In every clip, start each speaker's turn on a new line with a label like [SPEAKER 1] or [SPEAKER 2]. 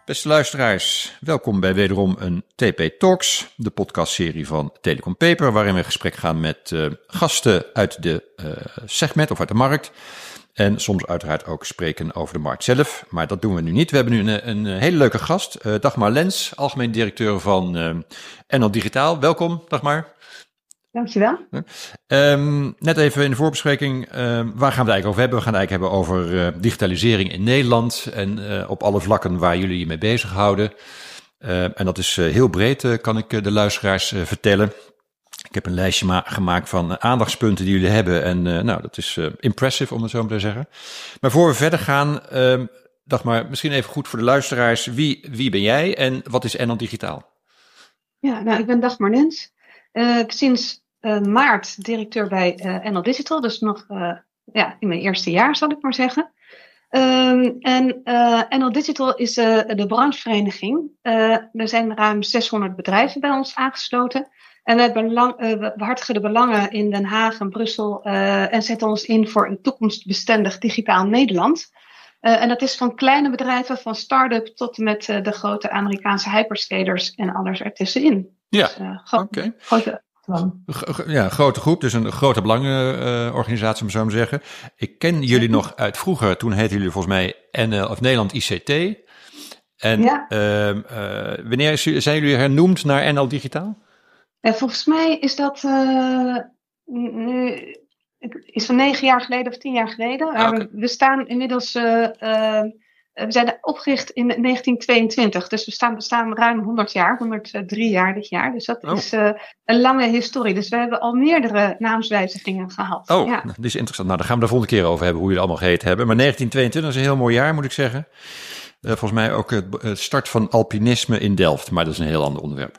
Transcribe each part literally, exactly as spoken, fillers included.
[SPEAKER 1] Beste luisteraars, welkom bij wederom een T P Talks, de podcastserie van Telecom Paper, waarin we in gesprek gaan met uh, gasten uit de uh, segment of uit de markt. En soms uiteraard ook spreken over de markt zelf, maar dat doen we nu niet. We hebben nu een, een hele leuke gast, uh, Dagmar Lens, algemeen directeur van uh, N L Digitaal. Welkom, Dagmar.
[SPEAKER 2] Dankjewel.
[SPEAKER 1] Um, net even in de voorbespreking, um, waar gaan we het eigenlijk over hebben? We gaan het eigenlijk hebben over uh, digitalisering in Nederland en uh, op alle vlakken waar jullie je mee bezighouden. Uh, en dat is uh, heel breed, uh, kan ik uh, de luisteraars uh, vertellen. Ik heb een lijstje ma- gemaakt van uh, aandachtspunten die jullie hebben en uh, nou, dat is uh, impressive om het zo maar te zeggen. Maar voor we verder gaan, uh, dacht maar misschien even goed voor de luisteraars, wie, wie ben jij en wat is N L Digitaal?
[SPEAKER 2] Ja, nou, ik ben Dagmar Lens. Uh, sinds Uh, maart directeur bij uh, N L Digital, dus nog uh, ja, in mijn eerste jaar zal ik maar zeggen. Um, en uh, N L Digital is uh, de branchevereniging. Uh, er zijn ruim zeshonderd bedrijven bij ons aangesloten. En we, belang, uh, we behartigen de belangen in Den Haag en Brussel uh, en zetten ons in voor een toekomstbestendig digitaal Nederland. Uh, en dat is van kleine bedrijven, van start-up tot en met uh, de grote Amerikaanse hyperscalers en alles ertussenin.
[SPEAKER 1] Ja,
[SPEAKER 2] dus, uh, gro-
[SPEAKER 1] oké.
[SPEAKER 2] Grote
[SPEAKER 1] Ja, een grote groep, dus een grote belangenorganisatie, om zo maar te zeggen. Ik ken jullie nog uit vroeger, toen heten jullie volgens mij N L of Nederland I C T. En ja. uh, uh, wanneer is, zijn jullie hernoemd naar N L Digitaal?
[SPEAKER 2] Ja, volgens mij is dat uh, nu is van negen jaar geleden of tien jaar geleden. Ah, okay. we, we staan inmiddels, uh, uh, we zijn opgericht in negentien tweeëntwintig, dus we staan, bestaan ruim honderd jaar, honderddrie jaar dit jaar. Dus dat oh. is uh, een lange historie. Dus we hebben al meerdere naamswijzigingen gehad.
[SPEAKER 1] Oh,
[SPEAKER 2] ja.
[SPEAKER 1] Dat is interessant. Nou, daar gaan we de volgende keer over hebben, hoe jullie allemaal geheten hebben. Maar negentien tweeëntwintig is een heel mooi jaar, moet ik zeggen. Uh, volgens mij ook het start van alpinisme in Delft, maar dat is een heel ander onderwerp.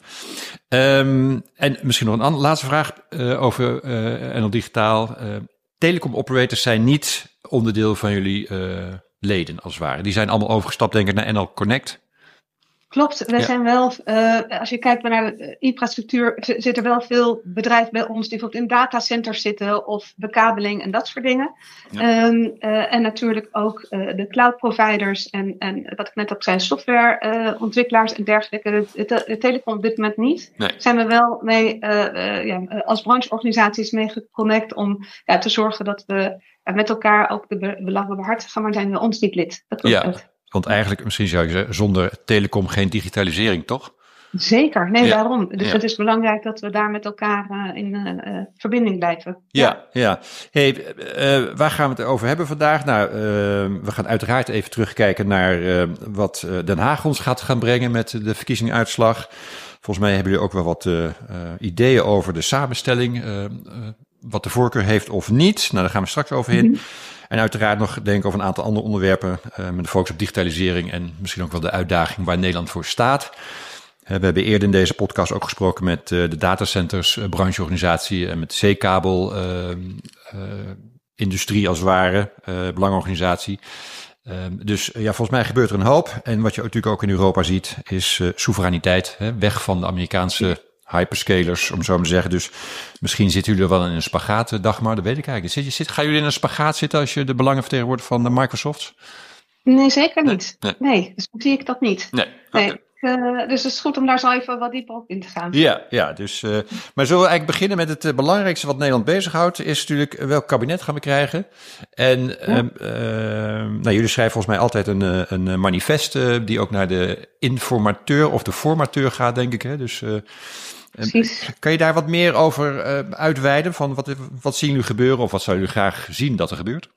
[SPEAKER 1] Um, en misschien nog een andere, laatste vraag uh, over uh, N L Digitaal. Uh, telecom operators zijn niet onderdeel van jullie uh, leden, als het ware. Die zijn allemaal overgestapt, denk ik, naar N L Connect.
[SPEAKER 2] Klopt, wij ja. zijn wel, uh, als je kijkt naar de infrastructuur, zitten er wel veel bedrijven bij ons die bijvoorbeeld in datacenters zitten of bekabeling en dat soort dingen. Ja. Um, uh, en natuurlijk ook uh, de cloud providers en, en wat ik net al zei, softwareontwikkelaars uh, en dergelijke. De, de, de telecom op dit moment niet. Nee. Zijn we wel mee uh, uh, ja, als brancheorganisaties mee geconnect om ja, te zorgen dat we uh, met elkaar ook de be- belangen behartigen, maar zijn we ons niet lid. Dat komt
[SPEAKER 1] ja.
[SPEAKER 2] uit.
[SPEAKER 1] Want eigenlijk, misschien zou je zeggen, zonder telecom geen digitalisering, toch?
[SPEAKER 2] Zeker, nee, ja. daarom. Dus
[SPEAKER 1] ja.
[SPEAKER 2] het is belangrijk dat we daar met elkaar uh, in uh, verbinding blijven.
[SPEAKER 1] Ja, ja. ja. Hey, uh, waar gaan we het over hebben vandaag? Nou, uh, we gaan uiteraard even terugkijken naar uh, wat uh, Den Haag ons gaat gaan brengen met de verkiezingsuitslag. Volgens mij hebben jullie ook wel wat uh, uh, ideeën over de samenstelling, uh, uh, wat de voorkeur heeft of niet. Nou, daar gaan we straks over in. Mm-hmm. En uiteraard nog denken over een aantal andere onderwerpen uh, met de focus op digitalisering en misschien ook wel de uitdaging waar Nederland voor staat. Uh, we hebben eerder in deze podcast ook gesproken met uh, de datacenters, uh, brancheorganisatie en met de zeekabel uh, uh, industrie als het ware, uh, belangenorganisatie. Uh, dus uh, ja, volgens mij gebeurt er een hoop. En wat je natuurlijk ook in Europa ziet is uh, soevereiniteit, hè, weg van de Amerikaanse hyperscalers, om zo maar te zeggen. Dus misschien zitten jullie wel in een spagaat, Dagmar, dat weet ik eigenlijk. Zit je, zit, gaan jullie in een spagaat zitten als je de belangen vertegenwoordigt van de Microsoft?
[SPEAKER 2] Nee, zeker niet. Nee, nee. nee dus zie ik dat niet.
[SPEAKER 1] Nee,
[SPEAKER 2] nee. Okay. Uh, dus het is goed om daar zo even wat dieper op in te gaan.
[SPEAKER 1] Ja, ja dus, uh, maar zullen we eigenlijk beginnen met het uh, belangrijkste wat Nederland bezighoudt, is natuurlijk uh, welk kabinet gaan we krijgen. En ja. uh, uh, nou, jullie schrijven volgens mij altijd een, uh, een manifest uh, die ook naar de informateur of de formateur gaat, denk ik. Hè? Dus uh,
[SPEAKER 2] Precies.
[SPEAKER 1] Kan je daar wat meer over uh, uitweiden? Van wat, wat zien jullie gebeuren of wat zou jullie graag zien dat er gebeurt?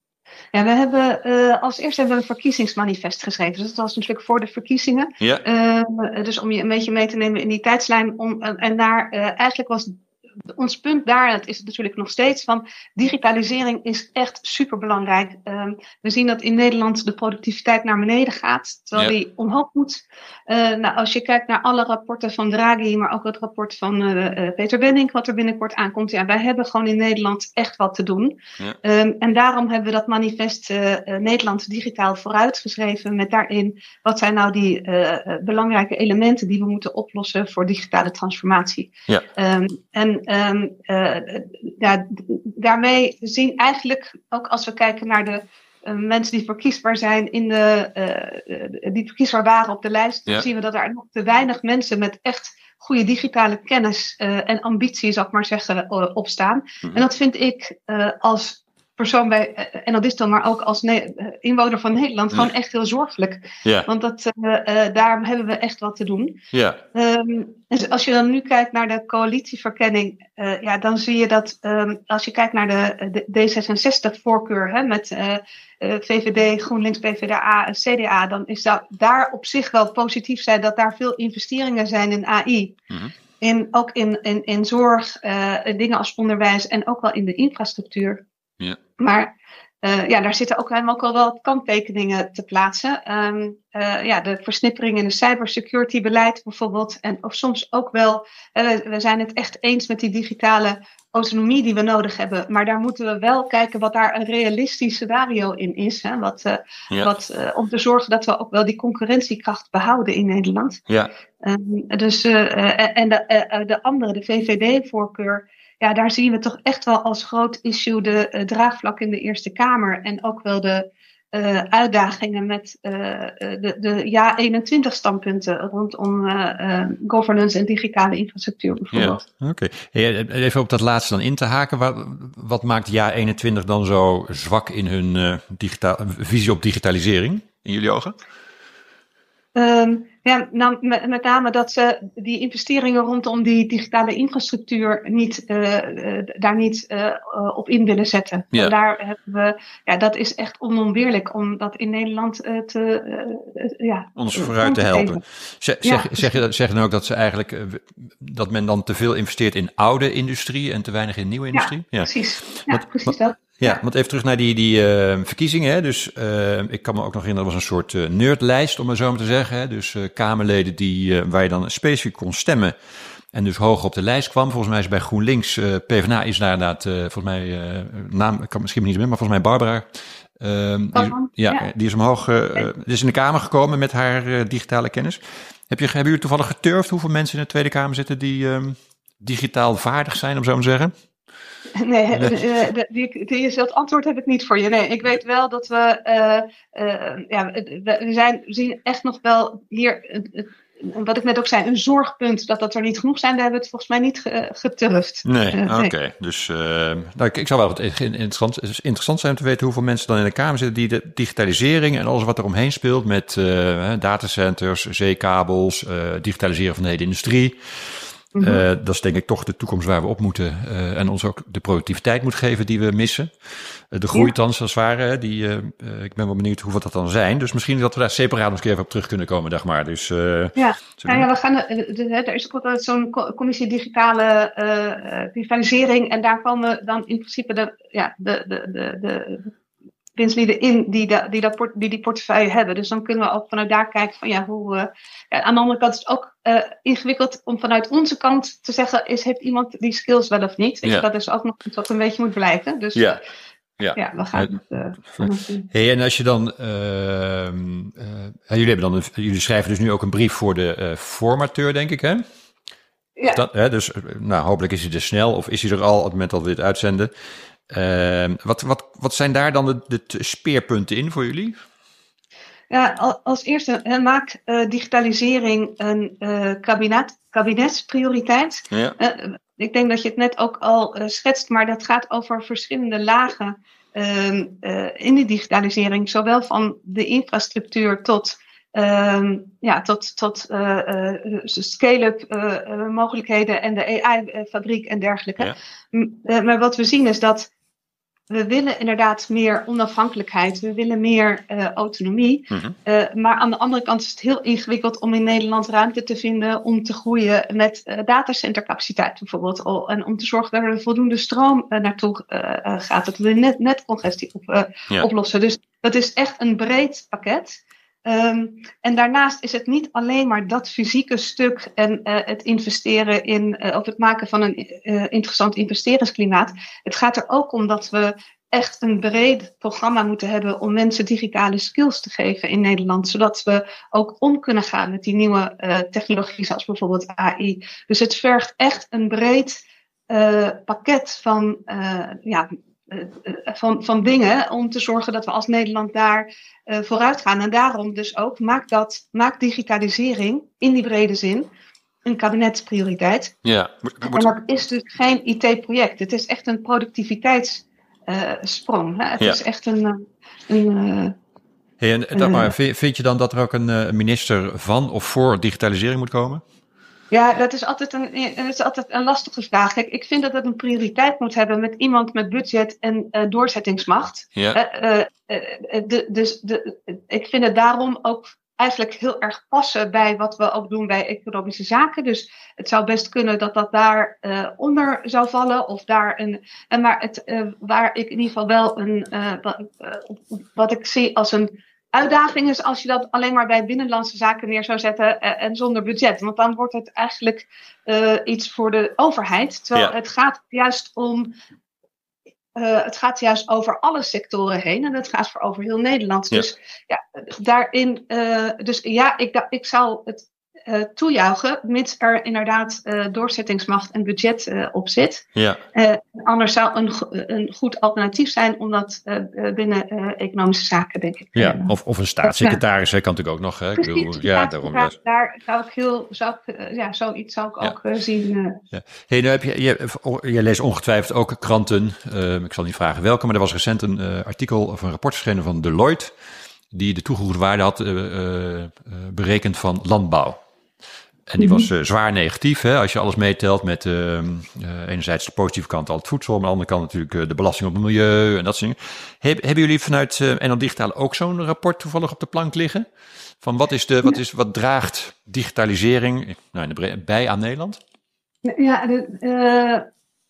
[SPEAKER 2] Ja, we hebben uh, als eerste hebben we een verkiezingsmanifest geschreven. Dus dat was natuurlijk voor de verkiezingen. Ja. Uh, dus om je een beetje mee te nemen in die tijdslijn. Om, uh, en daar uh, eigenlijk was ons punt daar, dat is het natuurlijk nog steeds, van digitalisering is echt superbelangrijk. Um, we zien dat in Nederland de productiviteit naar beneden gaat, terwijl ja. die omhoog moet. Uh, nou, als je kijkt naar alle rapporten van Draghi, maar ook het rapport van uh, uh, Peter Benink, wat er binnenkort aankomt. Ja, wij hebben gewoon in Nederland echt wat te doen. Ja. Um, en daarom hebben we dat manifest uh, uh, Nederland digitaal vooruitgeschreven met daarin wat zijn nou die uh, uh, belangrijke elementen die we moeten oplossen voor digitale transformatie. Ja. Um, en Um, uh, ja, daarmee zien eigenlijk, ook als we kijken naar de uh, mensen die verkiesbaar zijn in de, uh, die verkiesbaar waren op de lijst, ja. zien we dat er nog te weinig mensen met echt goede digitale kennis uh, en ambitie, zal ik maar zeggen, uh, opstaan. Mm-hmm. En dat vind ik uh, als persoon bij uh, N L Distel, maar ook als ne- uh, inwoner van Nederland, gewoon ja. echt heel zorgelijk. Ja. Want dat, uh, uh, daar hebben we echt wat te doen. Ja. Um, dus als je dan nu kijkt naar de coalitieverkenning, uh, ja, dan zie je dat um, als je kijkt naar de, de D zesenzestig-voorkeur hè, met uh, uh, V V D, GroenLinks, P v d A en C D A, dan is dat daar op zich wel positief zijn dat daar veel investeringen zijn in A I. Mm-hmm. In, ook in, in, in zorg, uh, dingen als onderwijs en ook wel in de infrastructuur. Ja. Maar uh, ja, daar zitten ook helemaal ook al wel kanttekeningen te plaatsen. Um, uh, ja, de versnippering in de cybersecurity beleid bijvoorbeeld. En of soms ook wel, uh, we, we zijn het echt eens met die digitale autonomie die we nodig hebben. Maar daar moeten we wel kijken wat daar een realistisch scenario in is. Hè? Wat, uh, ja. wat, uh, om te zorgen dat we ook wel die concurrentiekracht behouden in Nederland. Ja. Um, dus, uh, en de, uh, de andere, de V V D-voorkeur. Ja, daar zien we toch echt wel als groot issue de uh, draagvlak in de Eerste Kamer. En ook wel de uh, uitdagingen met uh, de, de ja eenentwintig standpunten rondom uh, uh, governance en digitale infrastructuur bijvoorbeeld.
[SPEAKER 1] Ja, oké. Okay. Even op dat laatste dan in te haken. Wat, wat maakt ja eenentwintig dan zo zwak in hun uh, digitaal, visie op digitalisering, in jullie ogen?
[SPEAKER 2] Um, ja, nou, met, met name dat ze die investeringen rondom die digitale infrastructuur niet, uh, uh, daar niet uh, uh, op in willen zetten. Ja. En daar hebben we, ja, dat is echt onontbeerlijk om dat in Nederland uh, te, uh, uh, ja,
[SPEAKER 1] ons vooruit te helpen. Zeg, ja, zeg, zeg, je, zeg je dan ook dat ze eigenlijk uh, dat men dan te veel investeert in oude industrie en te weinig in nieuwe industrie?
[SPEAKER 2] Ja, ja. precies. Ja,
[SPEAKER 1] wat,
[SPEAKER 2] precies
[SPEAKER 1] wat,
[SPEAKER 2] dat.
[SPEAKER 1] Ja, want even terug naar die, die uh, verkiezingen. Hè. Dus uh, ik kan me ook nog herinneren, dat was een soort uh, nerdlijst, om maar zo maar te zeggen. Hè. Dus uh, Kamerleden die, uh, waar je dan specifiek kon stemmen en dus hoger op de lijst kwam. Volgens mij is bij GroenLinks, uh, PvdA is daar inderdaad, uh, volgens mij, uh, naam, ik kan misschien niet meer, maar volgens mij Barbara. Uh, die, ja, ja, die is omhoog, uh, die is in de Kamer gekomen met haar uh, digitale kennis. Heb je, hebben jullie toevallig geturfd hoeveel mensen in de Tweede Kamer zitten die uh, digitaal vaardig zijn, om zo maar te zeggen?
[SPEAKER 2] Nee, nee. Die, die, dat antwoord heb ik niet voor je. Nee, ik weet wel dat we, uh, uh, ja, we, zijn, we zien echt nog wel hier, uh, wat ik net ook zei, een zorgpunt dat dat er niet genoeg zijn. Daar hebben we het volgens mij niet ge, geturfd.
[SPEAKER 1] Nee, uh, oké. Okay. Dus uh, nou, ik, ik zou wel wat interessant, interessant zijn om te weten hoeveel mensen dan in de Kamer zitten die de digitalisering en alles wat er omheen speelt met uh, datacenters, zeekabels, uh, digitaliseren van de hele industrie. Mm-hmm. Uh, dat is denk ik toch de toekomst waar we op moeten uh, en ons ook de productiviteit moet geven die we missen. Uh, de groeitans als het ware, die, uh, uh, ik ben wel benieuwd hoeveel dat dan zijn. Dus misschien dat we daar separaat nog een keer even op terug kunnen komen, dag maar. Dus, uh,
[SPEAKER 2] ja. Nou ja, we gaan, uh, de, er is ook zo'n commissie digitale uh, digitalisering en daar komen dan in principe de, ja, de, de, de, de winstlieden in die, de, die, dat port, die die portefeuille hebben. Dus dan kunnen we ook vanuit daar kijken van ja, hoe... Uh, ja, aan de andere kant is het ook uh, ingewikkeld om vanuit onze kant te zeggen, is, heeft iemand die skills wel of niet? Ja. Dat is ook nog iets wat een beetje moet blijken. Dus ja, ja. ja we gaan het uh,
[SPEAKER 1] hey, en als je dan... Uh, uh, jullie, hebben dan een, jullie schrijven dus nu ook een brief voor de uh, formateur, denk ik, hè?
[SPEAKER 2] Ja.
[SPEAKER 1] Dat, hè, dus nou, hopelijk is hij er snel, of is hij er al op het moment dat we dit uitzenden. Uh, wat, wat, wat zijn daar dan de, de speerpunten in voor jullie?
[SPEAKER 2] Ja, als eerste, hè, maak uh, digitalisering een uh, kabinet, kabinetsprioriteit. Ja. Uh, ik denk dat je het net ook al uh, schetst, maar dat gaat over verschillende lagen uh, uh, in die digitalisering. Zowel van de infrastructuur tot, uh, ja, tot, tot uh, uh, scale-up uh, uh, mogelijkheden en de A I-fabriek en dergelijke. Ja. M- uh, maar wat we zien is dat we willen inderdaad meer onafhankelijkheid. We willen meer uh, autonomie. Mm-hmm. Uh, maar aan de andere kant is het heel ingewikkeld om in Nederland ruimte te vinden om te groeien met uh, datacentercapaciteit bijvoorbeeld. En om te zorgen dat er voldoende stroom uh, naartoe uh, gaat. Dat we net, net congestie op, uh, ja. oplossen. Dus dat is echt een breed pakket. Um, en daarnaast is het niet alleen maar dat fysieke stuk en uh, het investeren in, uh, of het maken van een uh, interessant investeringsklimaat. Het gaat er ook om dat we echt een breed programma moeten hebben om mensen digitale skills te geven in Nederland. Zodat we ook om kunnen gaan met die nieuwe uh, technologie zoals bijvoorbeeld A I. Dus het vergt echt een breed uh, pakket van uh, ja, uh, van, van dingen om te zorgen dat we als Nederland daar uh, vooruit gaan. En daarom dus ook maak, dat, maak digitalisering in die brede zin een kabinetsprioriteit.
[SPEAKER 1] Ja, moet, moet...
[SPEAKER 2] En dat is dus geen I T-project. Het is echt een productiviteitssprong. Uh, het ja. is echt een... een uh,
[SPEAKER 1] hey, en, uh, maar, vind je dan dat er ook een uh, minister van of voor digitalisering moet komen?
[SPEAKER 2] Ja, dat is altijd een, dat is altijd een lastige vraag. Kijk, ik vind dat het een prioriteit moet hebben met iemand met budget en uh, doorzettingsmacht.
[SPEAKER 1] Ja.
[SPEAKER 2] Uh, uh, de, dus de, ik vind het daarom ook eigenlijk heel erg passen bij wat we ook doen bij economische zaken. Dus het zou best kunnen dat dat daar uh, onder zou vallen. Of daar een, en maar het, uh, waar ik in ieder geval wel een, uh, wat, uh, wat ik zie als een uitdaging is als je dat alleen maar bij binnenlandse zaken neer zou zetten uh, en zonder budget. Want dan wordt het eigenlijk uh, iets voor de overheid. Terwijl ja. het gaat juist om... Uh, het gaat juist over alle sectoren heen en het gaat voor over heel Nederland. Ja. Dus ja, daarin, uh, dus ja, ik, ik zou het uh, toejuichen, mits er inderdaad uh, doorzettingsmacht en budget uh, op zit.
[SPEAKER 1] Ja.
[SPEAKER 2] Uh, anders zou een, een goed alternatief zijn om dat uh, binnen uh, economische zaken, denk ik.
[SPEAKER 1] Ja, uh, of, of een staatssecretaris, hè, kan natuurlijk ook nog. Hè?
[SPEAKER 2] Precies,
[SPEAKER 1] ik bedoel, ja, daarom.
[SPEAKER 2] Daar, daar zou ik heel, zou ik, uh, ja, zoiets zou ik ja. ook uh, zien. Uh.
[SPEAKER 1] Ja. Hey, nou heb je, je, je leest ongetwijfeld ook kranten. Uh, ik zal niet vragen welke, maar er was recent een uh, artikel of een rapport verschenen van Deloitte, die de toegevoegde waarde had uh, uh, berekend van landbouw. En die was uh, zwaar negatief, hè, als je alles meetelt met uh, uh, enerzijds de positieve kant al het voedsel, maar aan de andere kant natuurlijk uh, de belasting op het milieu en dat soort dingen. Heb, hebben jullie vanuit uh, N L Digitaal ook zo'n rapport toevallig op de plank liggen? Van wat is de, wat is, wat draagt digitalisering nou, in de, bij aan Nederland?
[SPEAKER 2] Ja, de, uh,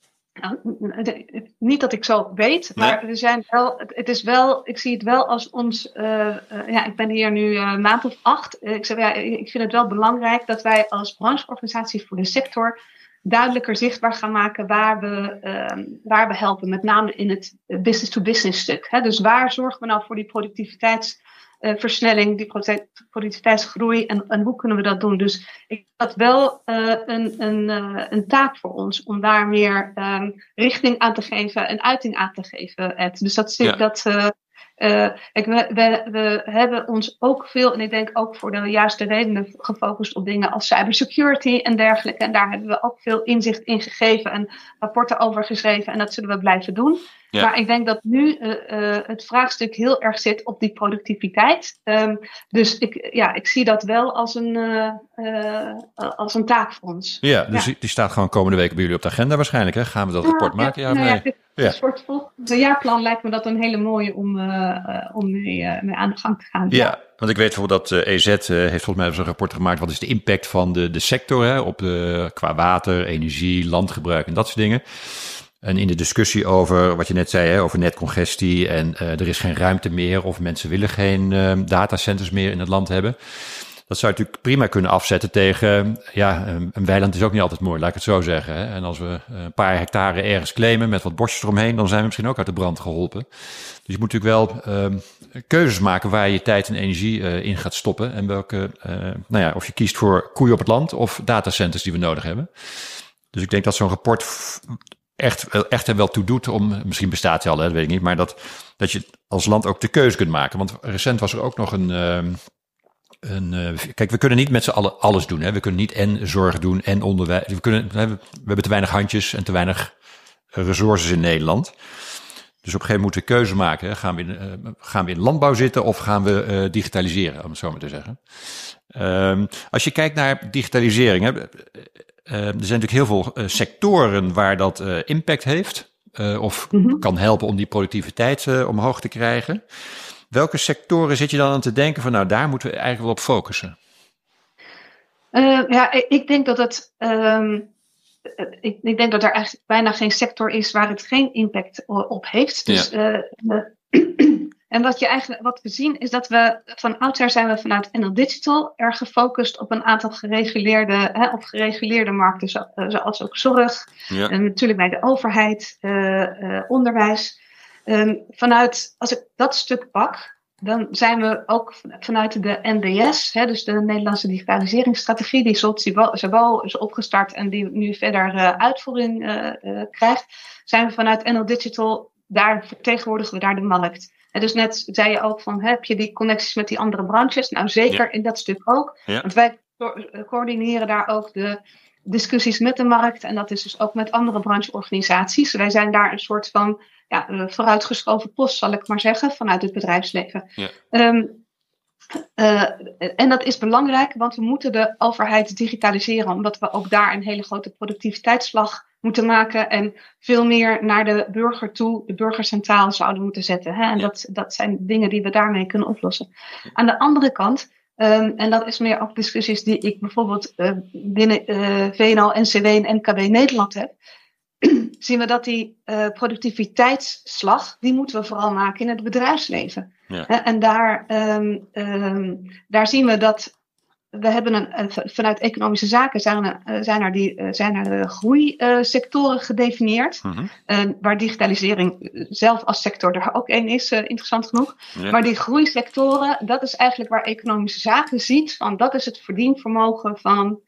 [SPEAKER 2] de, de, niet dat ik zo weet, maar nee. er zijn wel, het, het is wel, ik zie het wel als ons, uh, uh, ja, ik ben hier nu een uh, maand of acht. Uh, ik, zeg, ja, ik vind het wel belangrijk dat wij als brancheorganisatie voor de sector duidelijker zichtbaar gaan maken waar we, uh, waar we helpen, met name in het business-to-business stuk. Hè? Dus waar zorgen we nou voor die productiviteits Uh, versnelling, die productiviteitsgroei en, en hoe kunnen we dat doen? Dus ik vind dat wel uh, een, een, uh, een taak voor ons om daar meer um, richting aan te geven en uiting aan te geven. Ed. Dus dat zit ja. dat. Uh, uh, ik, we, we, we hebben ons ook veel, en ik denk ook voor de juiste redenen, gefocust op dingen als cybersecurity en dergelijke. En daar hebben we ook veel inzicht in gegeven en rapporten over geschreven en dat zullen we blijven doen. Ja. Maar ik denk dat nu uh, uh, het vraagstuk heel erg zit op die productiviteit. Um, dus ik, ja, ik zie dat wel als een, uh, uh, als een taak voor ons.
[SPEAKER 1] Ja, dus ja. die staat gewoon komende week bij jullie op de agenda waarschijnlijk. Hè? Gaan we dat ja, rapport ja, maken? Ja,
[SPEAKER 2] nou
[SPEAKER 1] nee.
[SPEAKER 2] ja, dit, ja. soort volgende jaarplan lijkt me dat een hele mooie om, uh, uh, om mee, uh, mee aan de gang te gaan.
[SPEAKER 1] Ja, ja. Want ik weet bijvoorbeeld dat uh, E Z uh, heeft volgens mij zo'n rapport gemaakt. Wat is de impact van de, de sector hè, op de, qua water, energie, landgebruik en dat soort dingen. En in de discussie over wat je net zei, hè, over netcongestie en uh, er is geen ruimte meer of mensen willen geen uh, datacenters meer in het land hebben. Dat zou je natuurlijk prima kunnen afzetten tegen, ja, een weiland is ook niet altijd mooi, laat ik het zo zeggen. Hè. En als we een paar hectare ergens claimen met wat bosjes eromheen, dan zijn we misschien ook uit de brand geholpen. Dus je moet natuurlijk wel uh, keuzes maken waar je je tijd en energie uh, in gaat stoppen. En welke, uh, nou ja, of je kiest voor koeien op het land of datacenters die we nodig hebben. Dus ik denk dat zo'n rapport f- echt, echt er wel toe doet om, misschien bestaat hij al, hè, dat weet ik niet, maar dat, dat je als land ook de keuze kunt maken. Want recent was er ook nog een, uh, een uh, kijk, we kunnen niet met z'n allen alles doen. Hè. We kunnen niet en zorg doen en onderwijs. We, kunnen, we hebben te weinig handjes en te weinig resources in Nederland. Dus op een gegeven moment moeten we keuze maken. Hè. Gaan we in, uh, gaan we in landbouw zitten of gaan we uh, digitaliseren, om het zo maar te zeggen. Um, als je kijkt naar digitalisering, hè, Uh, er zijn natuurlijk heel veel uh, sectoren waar dat uh, impact heeft. Uh, of mm-hmm. kan helpen om die productiviteit uh, omhoog te krijgen. Welke sectoren zit je dan aan te denken van nou daar moeten we eigenlijk wel op focussen?
[SPEAKER 2] Uh, ja, ik denk dat het... Um, ik, ik denk dat er eigenlijk bijna geen sector is waar het geen impact op heeft. Dus... Ja. Uh, En wat, je eigenlijk, wat we zien is dat we van oudsher zijn we vanuit N L Digital erg gefocust op een aantal gereguleerde, hè, op gereguleerde markten, zo, uh, zoals ook zorg, ja. en natuurlijk bij de overheid, uh, uh, onderwijs. Um, vanuit, als ik dat stuk pak, dan zijn we ook vanuit de N D S, hè, dus de Nederlandse digitaliseringsstrategie, die zowel is opgestart en die nu verder uh, uitvoering uh, uh, krijgt, zijn we vanuit N L Digital daar vertegenwoordigen we daar de markt. En dus net zei je ook van, heb je die connecties met die andere branches? Nou, zeker ja. in dat stuk ook. Ja. Want wij co- coördineren daar ook de discussies met de markt. En dat is dus ook met andere brancheorganisaties. Wij zijn daar een soort van ja, vooruitgeschoven post, zal ik maar zeggen, vanuit het bedrijfsleven. Ja. Um, uh, en dat is belangrijk, want we moeten de overheid digitaliseren. Omdat we ook daar een hele grote productiviteitsslag moeten maken en veel meer naar de burger toe, de burger centraal zouden moeten zetten. Hè? En ja. dat, dat zijn dingen die we daarmee kunnen oplossen. Aan de andere kant, um, en dat is meer ook discussies die ik bijvoorbeeld uh, binnen uh, V N L, N C W en N K B Nederland heb, zien we dat die uh, productiviteitsslag, die moeten we vooral maken in het bedrijfsleven. Ja. Uh, en daar, um, um, daar zien we dat we hebben een, uh, vanuit economische zaken zijn er, uh, zijn er, die, uh, zijn er uh, groeisectoren uh, gedefinieerd. Mm-hmm. Uh, waar digitalisering zelf als sector er ook één is, uh, interessant genoeg. Ja. Maar die groeisectoren, dat is eigenlijk waar economische zaken ziet van dat is het verdienvermogen van,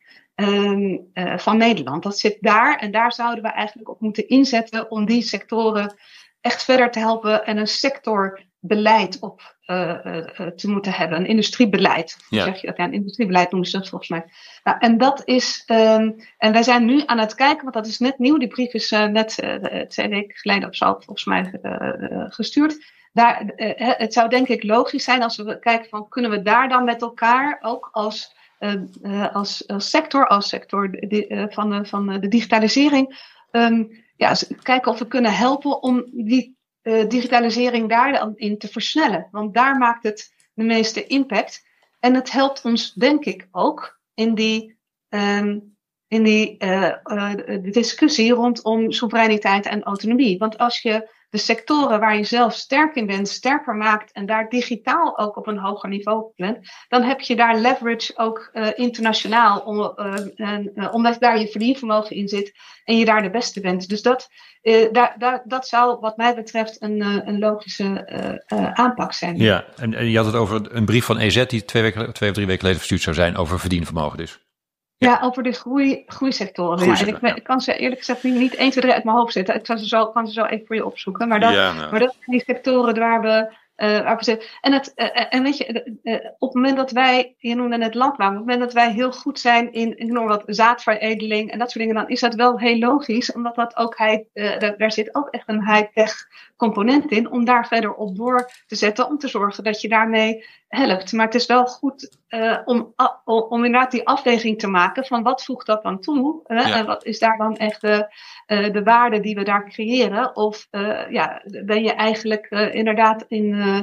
[SPEAKER 2] um, uh, van Nederland. Dat zit daar en daar zouden we eigenlijk op moeten inzetten om die sectoren echt verder te helpen en een sectorbeleid op uh, uh, te moeten hebben. Een industriebeleid. Ja. Zeg je dat? Ja, een industriebeleid noemen ze dat volgens mij. Nou, en dat is, um, en wij zijn nu aan het kijken, want dat is net nieuw. Die brief is uh, net uh, twee weken geleden of zo volgens mij uh, uh, gestuurd. Daar, uh, het zou denk ik logisch zijn als we kijken van kunnen we daar dan met elkaar ook als, uh, uh, als, als sector, als sector de, uh, van, de, van de digitalisering, um, ja, kijken of we kunnen helpen om die uh, digitalisering daarin te versnellen. Want daar maakt het de meeste impact. En het helpt ons, denk ik, ook in die, um, in die uh, uh, de discussie rondom soevereiniteit en autonomie. Want als je de sectoren waar je zelf sterk in bent, sterker maakt en daar digitaal ook op een hoger niveau bent, dan heb je daar leverage ook uh, internationaal, om, uh, en, uh, omdat daar je verdienvermogen in zit en je daar de beste bent. Dus dat, uh, daar, daar, dat zou wat mij betreft een, uh, een logische uh, uh, aanpak zijn.
[SPEAKER 1] Ja, en, en je had het over een brief van E Z die twee, weken, twee of drie weken geleden verstuurd zou zijn over verdienvermogen dus.
[SPEAKER 2] Ja, ja, over de groei, groeisectoren. Ja. En ik, ja. ik kan ze eerlijk gezegd niet één, twee, drie uit mijn hoofd zetten. Ik kan ze zo, kan ze zo even voor je opzoeken. Maar dat, ja, nou. maar dat zijn die sectoren waar we, uh, waar we zitten. En, het, uh, en weet je, uh, op het moment dat wij, je noemde het landbouw, op het moment dat wij heel goed zijn in, ik noem wat, zaadveredeling en dat soort dingen, dan is dat wel heel logisch. Omdat dat ook, high, uh, daar, daar zit ook echt een high-tech component in, om daar verder op door te zetten, om te zorgen dat je daarmee helpt. Maar het is wel goed uh, om, uh, om inderdaad die afweging te maken van wat voegt dat dan toe? Uh, ja. En wat is daar dan echt de, uh, de waarde die we daar creëren? Of uh, ja, ben je eigenlijk uh, inderdaad in, uh,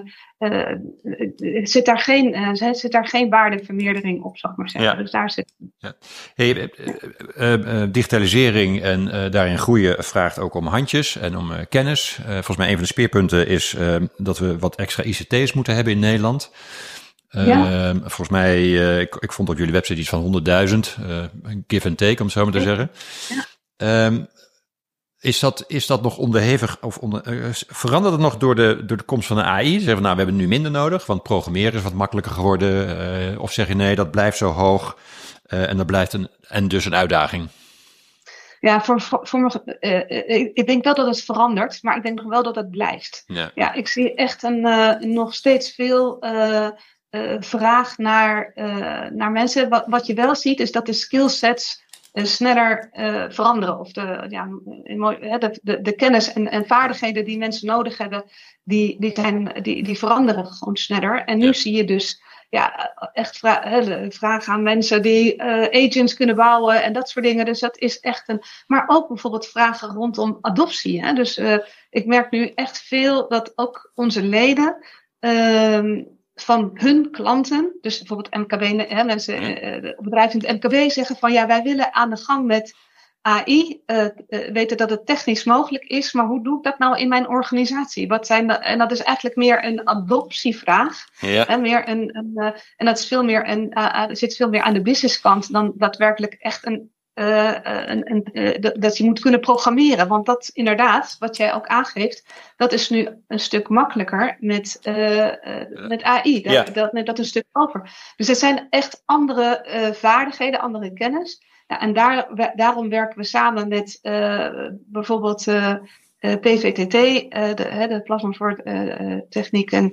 [SPEAKER 2] uh, zit, daar geen, uh, zit daar geen waardevermeerdering op, zal ik maar zeggen. Ja. Dus daar zit...
[SPEAKER 1] Ja. Hey, uh, uh, uh, digitalisering en uh, daarin groeien vraagt ook om handjes en om uh, kennis. Uh, volgens mij een van de speerpunten is uh, dat we wat extra I C T's moeten hebben in Nederland. Uh, ja. Volgens mij, uh, ik, ik vond op jullie website iets van honderdduizend, uh, give and take, om het zo maar te zeggen. Ja. Um, is, dat, is dat nog onderhevig, of onder, uh, verandert het nog door de, door de komst van de A I? Zeggen we, nou, we hebben het nu minder nodig, want programmeren is wat makkelijker geworden. Uh, of zeg je, nee, dat blijft zo hoog uh, en dat blijft een, en dus een uitdaging?
[SPEAKER 2] Ja, voor, voor, voor me, uh, ik, ik denk wel dat het verandert, maar ik denk nog wel dat het blijft. Ja, ja ik zie echt een, uh, nog steeds veel uh, uh, vraag naar, uh, naar mensen. Wat, wat je wel ziet is dat de skillsets uh, sneller uh, veranderen. Of de, ja, de, de, de kennis en, en vaardigheden die mensen nodig hebben, die, die, zijn, die, die veranderen gewoon sneller. En nu ja. zie je dus... Ja, echt vra- vragen aan mensen die uh, agents kunnen bouwen en dat soort dingen. Dus dat is echt een... Maar ook bijvoorbeeld vragen rondom adoptie. Hè? Dus uh, ik merk nu echt veel dat ook onze leden uh, van hun klanten, dus bijvoorbeeld M K B, hè, mensen, uh, bedrijven in het M K B zeggen van ja, wij willen aan de gang met A I, uh, uh, weten dat het technisch mogelijk is, maar hoe doe ik dat nou in mijn organisatie? Wat zijn dat? En dat is eigenlijk meer een adoptievraag. Ja. Hè, meer een, een, uh, en dat is veel meer een, uh, uh, zit veel meer aan de businesskant dan daadwerkelijk echt een, uh, een, een uh, dat je moet kunnen programmeren. Want dat inderdaad, wat jij ook aangeeft, dat is nu een stuk makkelijker met, uh, uh, met A I. Dat, ja. dat, dat, dat een stuk over. Dus er zijn echt andere uh, vaardigheden, andere kennis. Ja, en daar, daarom werken we samen met uh, bijvoorbeeld uh, uh, P V T T, uh, de, uh, de Platform voor uh, Techniek en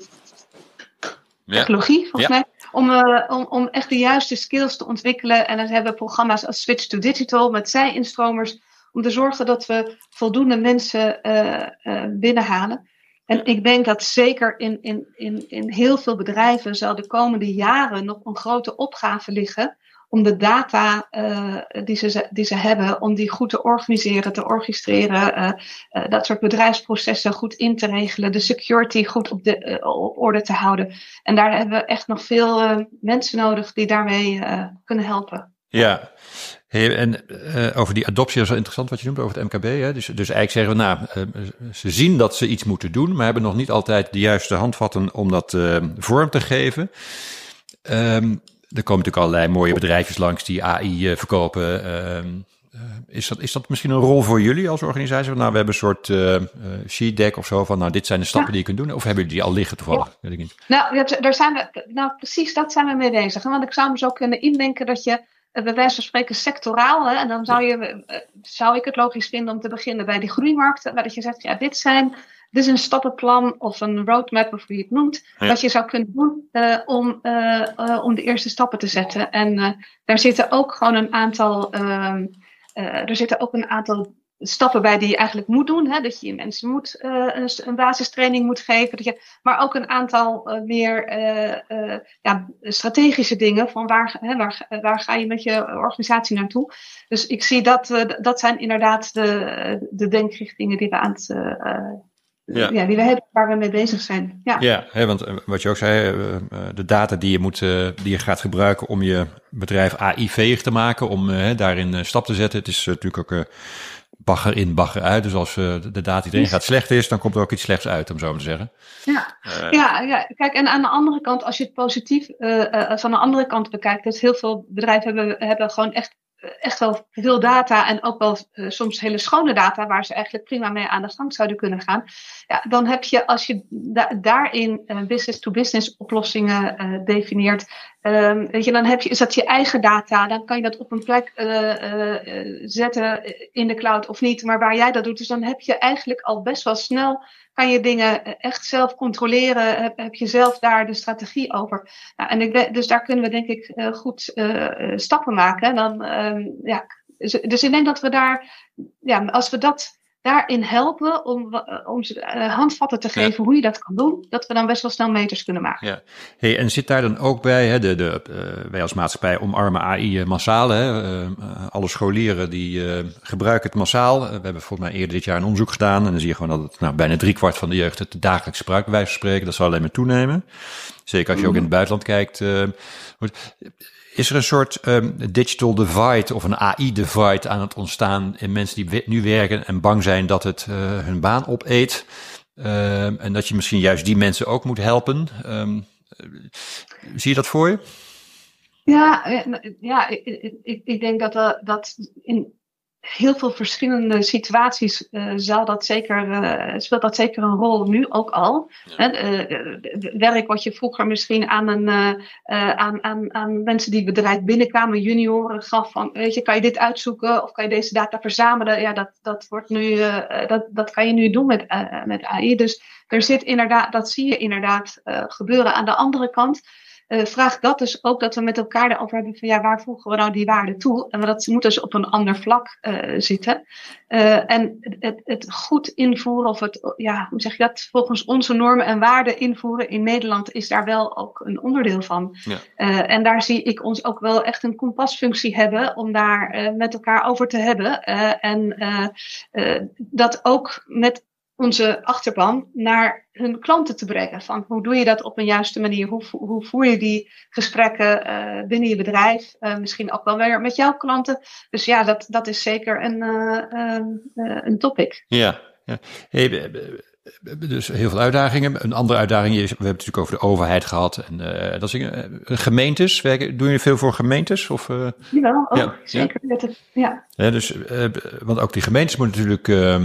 [SPEAKER 2] ja. Technologie, volgens ja. mij. Om, uh, om, om echt de juiste skills te ontwikkelen. En dan hebben we programma's als Switch to Digital met zij-instromers. Om te zorgen dat we voldoende mensen uh, uh, binnenhalen. En ik denk dat zeker in, in, in, in heel veel bedrijven zal de komende jaren nog een grote opgave liggen. Om de data uh, die, ze, die ze hebben, om die goed te organiseren, te orchestreren. Uh, uh, dat soort bedrijfsprocessen goed in te regelen. De security goed op, de, uh, op orde te houden. En daar hebben we echt nog veel uh, mensen nodig die daarmee uh, kunnen helpen.
[SPEAKER 1] Ja, hey, en uh, over die adoptie is wel interessant wat je noemt over het M K B. Hè? Dus, dus eigenlijk zeggen we, nou, uh, ze zien dat ze iets moeten doen, maar hebben nog niet altijd de juiste handvatten om dat uh, vorm te geven. Um, er komen natuurlijk allerlei mooie bedrijfjes langs die A I uh, verkopen. Uh, uh, is, dat, is dat misschien een rol voor jullie als organisatie? Nou, we hebben een soort uh, uh, sheet deck of zo van, nou, dit zijn de stappen ja. die je kunt doen. Of hebben jullie die al liggen toevallig? Ja. Weet ik niet.
[SPEAKER 2] Nou, daar zijn we, nou, precies dat zijn we mee bezig. Want ik zou me zo kunnen indenken dat je bij wijze van spreken sectoraal, hè, en dan zou, je, zou ik het logisch vinden om te beginnen bij die groeimarkten, waar dat je zegt, ja, dit zijn, dit is een stappenplan of een roadmap, of hoe je het noemt, ja. wat je zou kunnen doen uh, om, uh, uh, om de eerste stappen te zetten. En uh, daar zitten ook gewoon een aantal, uh, uh, er zitten ook een aantal stappen bij die je eigenlijk moet doen. Hè? Dat je mensen moet, uh, een, een basistraining moet geven. Dat je, maar ook een aantal uh, meer uh, uh, ja, strategische dingen. Van waar, hè, waar, waar ga je met je organisatie naartoe? Dus ik zie dat, uh, dat zijn inderdaad de, de denkrichtingen die we aan het... Uh, Ja. ja, die we hebben, waar we mee bezig zijn. Ja,
[SPEAKER 1] ja hè, want wat je ook zei, de data die je moet, die je gaat gebruiken om je bedrijf A I-veeg te maken, om uh, daarin stap te zetten. Het is uh, natuurlijk ook uh, bagger in, bagger uit. Dus als uh, de data die erin gaat slecht is, dan komt er ook iets slechts uit, om zo maar te zeggen.
[SPEAKER 2] Ja, uh, ja, ja, kijk, en aan de andere kant, als je het positief uh, uh, van de andere kant bekijkt, dus heel veel bedrijven hebben, hebben gewoon echt echt wel veel data en ook wel uh, soms hele schone data waar ze eigenlijk prima mee aan de gang zouden kunnen gaan. Ja, dan heb je, als je da- daarin uh, business-to-business oplossingen uh, definieert, um, weet je, dan heb je, is dat je eigen data, dan kan je dat op een plek uh, uh, zetten in de cloud of niet, maar waar jij dat doet, dus dan heb je eigenlijk al best wel snel, kan je dingen echt zelf controleren, heb, heb je zelf daar de strategie over. Nou, en ik, dus daar kunnen we denk ik uh, goed uh, stappen maken. Dan, um, ja, dus, dus ik denk dat we daar, ja, als we dat daarin helpen om, uh, om ze uh, handvatten te geven ja. hoe je dat kan doen, dat we dan best wel snel meters kunnen maken.
[SPEAKER 1] Ja. Hey, en zit daar dan ook bij, hè, de, de, uh, wij als maatschappij omarmen A I massaal, hè, uh, alle scholieren die uh, gebruiken het massaal. Uh, we hebben volgens mij eerder dit jaar een onderzoek gedaan en dan zie je gewoon dat het nou, bijna driekwart van de jeugd het dagelijks gebruikt, bij wijze van spreken. Dat zal alleen maar toenemen. Zeker als je mm. ook in het buitenland kijkt. Uh, Is er een soort um, digital divide of een A I-divide aan het ontstaan in mensen die nu werken en bang zijn dat het uh, hun baan opeet? Um, en dat je misschien juist die mensen ook moet helpen. Um, zie je dat voor je?
[SPEAKER 2] Ja, ja ik, ik, ik denk dat uh, dat in heel veel verschillende situaties uh, zal dat zeker, uh, speelt dat zeker een rol nu ook al. Ja. Uh, werk wat je vroeger misschien aan, een, uh, uh, aan, aan, aan mensen die het bedrijf binnenkwamen, junioren, gaf van, weet je, kan je dit uitzoeken of kan je deze data verzamelen? Ja, dat, dat, wordt nu, uh, dat, dat kan je nu doen met, uh, met A I. Dus er zit inderdaad, dat zie je inderdaad uh, gebeuren. Aan de andere kant Uh, vraagt dat dus ook dat we met elkaar erover hebben van ja, waar voegen we nou die waarde toe? En dat moet dus op een ander vlak uh, zitten. Uh, en het, het goed invoeren of het, ja, hoe zeg je dat, volgens onze normen en waarden invoeren in Nederland is daar wel ook een onderdeel van. Ja. Uh, en daar zie ik ons ook wel echt een kompasfunctie hebben om daar uh, met elkaar over te hebben. Uh, en uh, uh, dat ook met onze achterban naar hun klanten te brengen. Van hoe doe je dat op een juiste manier? Hoe, hoe voer je die gesprekken uh, binnen je bedrijf? Uh, misschien ook wel weer met jouw klanten. Dus ja, dat, dat is zeker een, uh, uh, een topic.
[SPEAKER 1] Ja, ja. Hey, dus heel veel uitdagingen. Een andere uitdaging is, we hebben het natuurlijk over de overheid gehad. En uh, dat is uh, gemeentes. Werken, doen jullie veel voor gemeentes? Of, uh,
[SPEAKER 2] Jawel, ook, ja, zeker. Ja. Ja.
[SPEAKER 1] Ja, dus, uh, want ook die gemeentes moeten natuurlijk uh,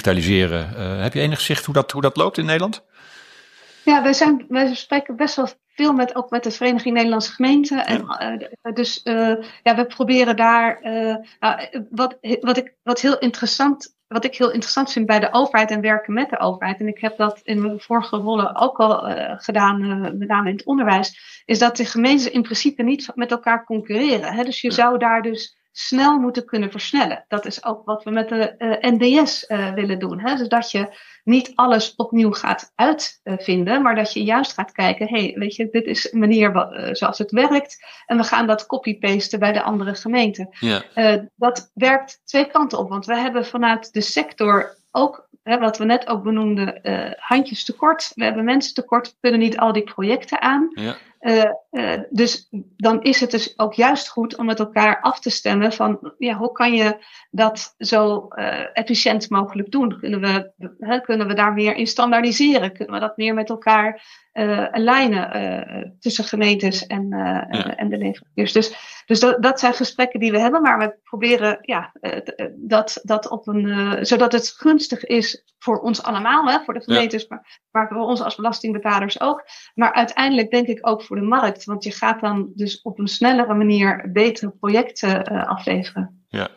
[SPEAKER 1] digitaliseren. Uh, heb je enig zicht hoe dat, hoe dat loopt in Nederland?
[SPEAKER 2] Ja, wij, zijn, wij spreken best wel veel met, ook met de Vereniging Nederlandse Gemeenten. En, ja. uh, dus uh, ja, we proberen daar, uh, nou, wat, wat, ik, wat heel interessant Wat ik heel interessant vind bij de overheid en werken met de overheid, en ik heb dat in mijn vorige rollen ook al uh, gedaan, uh, met name in het onderwijs, is dat de gemeenten in principe niet met elkaar concurreren. Hè? Dus je ja. zou daar dus snel moeten kunnen versnellen. Dat is ook wat we met de uh, N D S uh, willen doen. Hè? Dus dat je niet alles opnieuw gaat uitvinden, maar dat je juist gaat kijken, hey, weet je, dit is een manier wat, uh, zoals het werkt en we gaan dat copy-pasten bij de andere gemeenten. Ja. Uh, dat werkt twee kanten op, want we hebben vanuit de sector ook, hè, wat we net ook benoemden, uh, handjes tekort. We hebben mensen tekort, we kunnen niet al die projecten aan. Ja. Uh, uh, dus dan is het dus ook juist goed om met elkaar af te stemmen van, ja, hoe kan je dat zo uh, efficiënt mogelijk doen? Kunnen we, hè, kunnen we daar meer in standaardiseren? Kunnen we dat meer met elkaar uh, alignen uh, tussen gemeentes en, uh, ja. en de leveranciers? Dus, dus dat, dat zijn gesprekken die we hebben, maar we proberen ja, uh, dat, dat op een, uh, zodat het gunstig is voor ons allemaal, hè, voor de gemeentes, ja. maar, maar voor ons als belastingbetalers ook. Maar uiteindelijk denk ik ook voor de markt, want je gaat dan dus op een snellere manier betere projecten uh, afleveren.
[SPEAKER 1] Ja.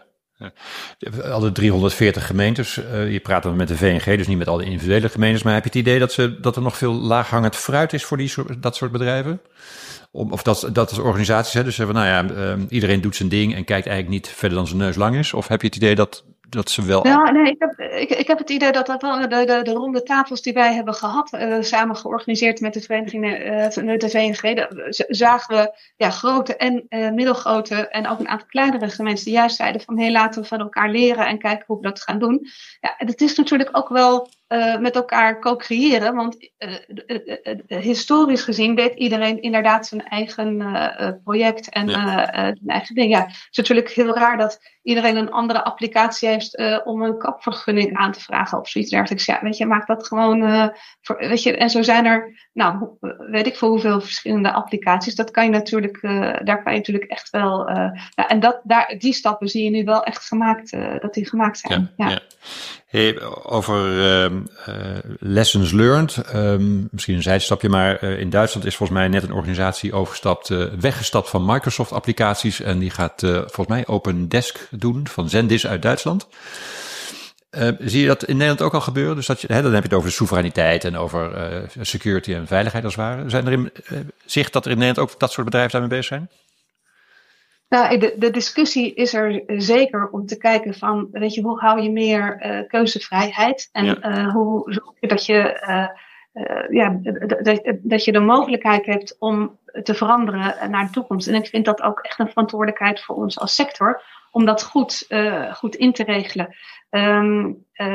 [SPEAKER 1] Alle driehonderdveertig gemeentes, uh, je praat dan met de V N G, dus niet met alle individuele gemeentes, maar heb je het idee dat, ze, dat er nog veel laaghangend fruit is voor die soort, dat soort bedrijven? Om, of dat, dat is organisaties, hè, dus zeggen van, nou ja, uh, iedereen doet zijn ding en kijkt eigenlijk niet verder dan zijn neus lang is? Of heb je het idee dat, dat ze wel...
[SPEAKER 2] Ja, nee, ik heb, ik, ik heb het idee dat dat wel de, de, de ronde tafels die wij hebben gehad, uh, samen georganiseerd met de vereniging, uh, de V N G, de, zagen we ja, grote en uh, middelgrote en ook een aantal kleinere gemeenten die juist zeiden van, hé, hey, laten we van elkaar leren en kijken hoe we dat gaan doen. Ja, het is natuurlijk ook wel uh, met elkaar co-creëren, want uh, uh, uh, uh, historisch gezien deed iedereen inderdaad zijn eigen uh, project en ja. uh, uh, zijn eigen ding. Ja, het is natuurlijk heel raar dat iedereen een andere applicatie heeft uh, om een kapvergunning aan te vragen of zoiets dergelijks. Ja, weet je, maak dat gewoon, uh, voor, weet je, en zo zijn er, nou, weet ik voor hoeveel verschillende applicaties. Dat kan je natuurlijk, uh, daar kan je natuurlijk echt wel, uh, ja, en dat, daar, die stappen zie je nu wel echt gemaakt, uh, dat die gemaakt zijn. Ja, ja.
[SPEAKER 1] ja. Hey, over uh, uh, lessons learned, um, misschien een zijstapje, maar uh, in Duitsland is volgens mij net een organisatie overgestapt, uh, weggestapt van Microsoft applicaties en die gaat uh, volgens mij Open Desk doen van Zendesk uit Duitsland. Uh, zie je dat in Nederland ook al gebeuren? Dus dat je, hè, dan heb je het over de soevereiniteit en over uh, security en veiligheid als het ware. Zijn er in uh, zicht dat er in Nederland ook dat soort bedrijven daarmee bezig zijn?
[SPEAKER 2] Nou, de, de discussie is er zeker om te kijken van, weet je, hoe hou je meer uh, keuzevrijheid en ja. uh, hoe zorg je dat je, uh, uh, ja, dat, dat je de mogelijkheid hebt om te veranderen naar de toekomst. En ik vind dat ook echt een verantwoordelijkheid voor ons als sector om dat goed, uh, goed in te regelen. Um, uh,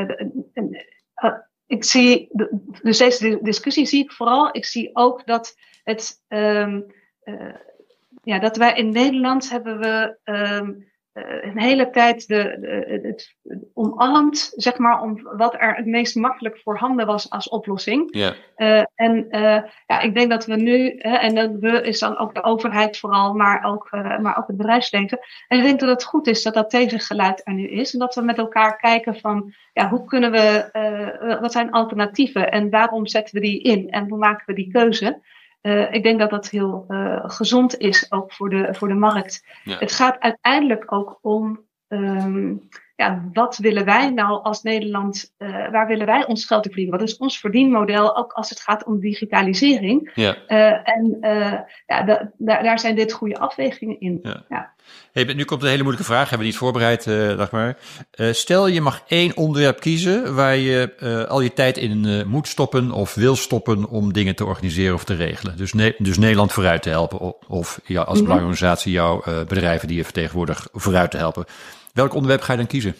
[SPEAKER 2] uh, ik zie, dus deze discussie zie ik vooral. Ik zie ook dat het, um, uh, ja, dat wij in Nederland hebben we um, uh, een hele tijd de, de, het omarmd, zeg maar, om wat er het meest makkelijk voorhanden was als oplossing. Yeah. Uh, en uh, ja, ik denk dat we nu, hè, en dan we is dan ook de overheid vooral, maar ook, uh, maar ook het bedrijfsleven. En ik denk dat het goed is dat dat tegengeluid er nu is. En dat we met elkaar kijken van, ja, hoe kunnen we, uh, wat zijn alternatieven? En waarom zetten we die in? En hoe maken we die keuze? Uh, ik denk dat dat heel uh, gezond is, ook voor de, voor de markt. Ja. Het gaat uiteindelijk ook om, um, ja, wat willen wij nou als Nederland, uh, waar willen wij ons geld in verdienen? Wat is ons verdienmodel, ook als het gaat om digitalisering? Ja. Uh, en uh, ja, da, da, daar zijn dit goede afwegingen in. Ja. Ja.
[SPEAKER 1] Hey, nu komt een hele moeilijke vraag, hebben we niet voorbereid, uh, Dagmar. Uh, stel je mag één onderwerp kiezen waar je uh, al je tijd in uh, moet stoppen of wil stoppen om dingen te organiseren of te regelen. Dus, ne- dus Nederland vooruit te helpen of, of ja, als belangenorganisatie jouw uh, bedrijven die je vertegenwoordigt vooruit te helpen. Welk onderwerp ga je dan kiezen?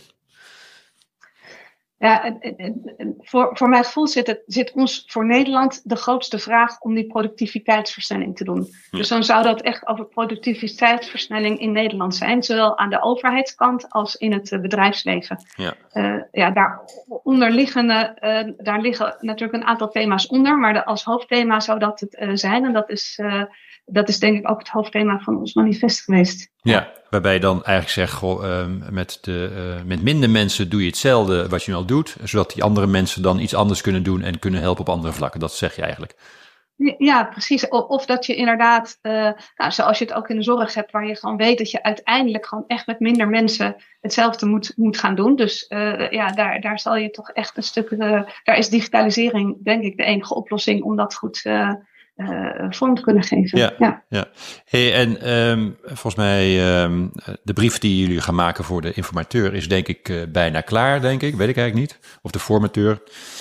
[SPEAKER 2] Ja, voor, voor mijn gevoel zit, het, zit ons voor Nederland de grootste vraag om die productiviteitsversnelling te doen. Hm. Dus dan zou dat echt over productiviteitsversnelling in Nederland zijn, zowel aan de overheidskant als in het uh, bedrijfsleven. Ja, uh, ja daaronder liggen, uh, daar liggen natuurlijk een aantal thema's onder, maar de, als hoofdthema zou dat het uh, zijn. En dat is, uh, dat is denk ik ook het hoofdthema van ons manifest geweest.
[SPEAKER 1] Ja, waarbij je dan eigenlijk zegt, goh, uh, met, de, uh, met minder mensen doe je hetzelfde wat je nu al doet, zodat die andere mensen dan iets anders kunnen doen en kunnen helpen op andere vlakken. Dat zeg je eigenlijk.
[SPEAKER 2] Ja, precies. Of, of dat je inderdaad, uh, nou, zoals je het ook in de zorg hebt, waar je gewoon weet dat je uiteindelijk gewoon echt met minder mensen hetzelfde moet, moet gaan doen. Dus uh, ja, daar, daar zal je toch echt een stuk, uh, daar is digitalisering denk ik de enige oplossing om dat goed uh, uh, vorm te kunnen geven.
[SPEAKER 1] Ja, ja. ja. Hey, en um, volgens mij um, de brief die jullie gaan maken voor de informateur is denk ik uh, bijna klaar, denk ik. Weet ik eigenlijk niet. Of de formateur.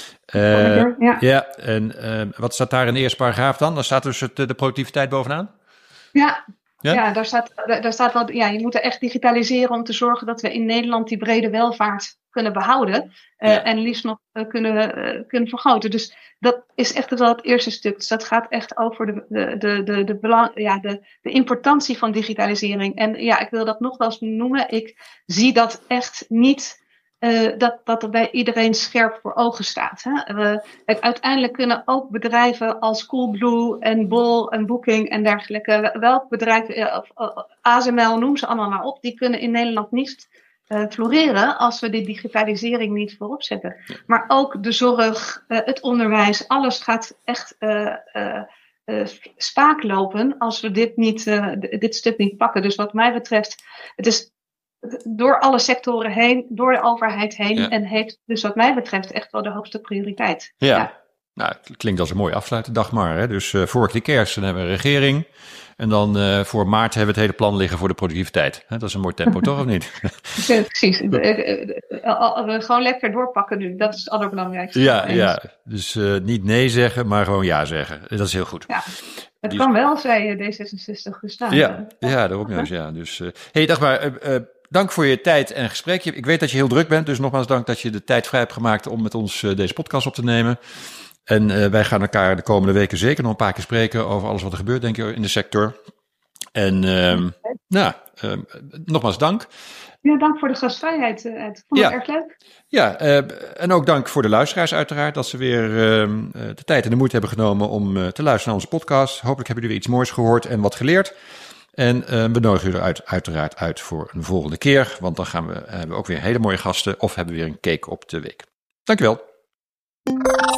[SPEAKER 1] Uh, ja. ja, en uh, wat staat daar in de eerste paragraaf dan? Dan staat dus het, de productiviteit bovenaan?
[SPEAKER 2] Ja, ja? ja daar, staat, daar staat wel, ja, je moet er echt digitaliseren om te zorgen dat we in Nederland die brede welvaart kunnen behouden. Uh, ja. En liefst nog uh, kunnen, uh, kunnen vergroten. Dus dat is echt wel het eerste stuk. Dus dat gaat echt over de, de, de, de, de, belang, ja, de, de importantie van digitalisering. En ja, ik wil dat nog wel eens noemen. Ik zie dat echt niet... Uh, dat, dat er bij iedereen scherp voor ogen staat. Hè? Uh, uiteindelijk kunnen ook bedrijven als Coolblue en Bol en Booking en dergelijke, welk bedrijf, uh, uh, A S M L, noem ze allemaal maar op, die kunnen in Nederland niet uh, floreren als we die digitalisering niet voorop zetten. Maar ook de zorg, uh, het onderwijs, alles gaat echt uh, uh, uh, spaak lopen als we dit, niet, uh, dit stuk niet pakken. Dus wat mij betreft, het is door alle sectoren heen, door de overheid heen. Ja. En heeft dus wat mij betreft echt wel de hoogste prioriteit.
[SPEAKER 1] Ja, ja. Nou, het klinkt als een mooie afsluitende maar. Hè? Dus uh, voor de kerst dan hebben we een regering. En dan uh, voor maart hebben we het hele plan liggen voor de productiviteit. Hè? Dat is een mooi tempo, toch of niet?
[SPEAKER 2] Ja, precies. Uh, uh, uh, uh, gewoon lekker doorpakken nu. Dat is het allerbelangrijkste.
[SPEAKER 1] Ja, ja. Dus uh, niet nee zeggen, maar gewoon ja zeggen. Dat is heel goed.
[SPEAKER 2] Ja. Het Die... kan wel, zei D zesenzestig. Dus nou,
[SPEAKER 1] ja, uh, ja, daarom juist. Ja. Dus, uh, hey, dag maar... Uh, uh, dank voor je tijd en gesprek. Ik weet dat je heel druk bent, dus nogmaals dank dat je de tijd vrij hebt gemaakt om met ons uh, deze podcast op te nemen. En uh, wij gaan elkaar de komende weken zeker nog een paar keer spreken over alles wat er gebeurt, denk ik, in de sector. En uh, nou, uh, nogmaals dank.
[SPEAKER 2] Ja, dank voor de gastvrijheid. Uh, ik vond het ja. erg leuk.
[SPEAKER 1] Ja, uh, en ook dank voor de luisteraars uiteraard, dat ze weer uh, de tijd en de moeite hebben genomen om uh, te luisteren naar onze podcast. Hopelijk hebben jullie weer iets moois gehoord en wat geleerd. En uh, we nodigen jullie uit, uiteraard uit voor een volgende keer. Want dan gaan we, hebben we ook weer hele mooie gasten. Of hebben we weer een cake op de week. Dankjewel.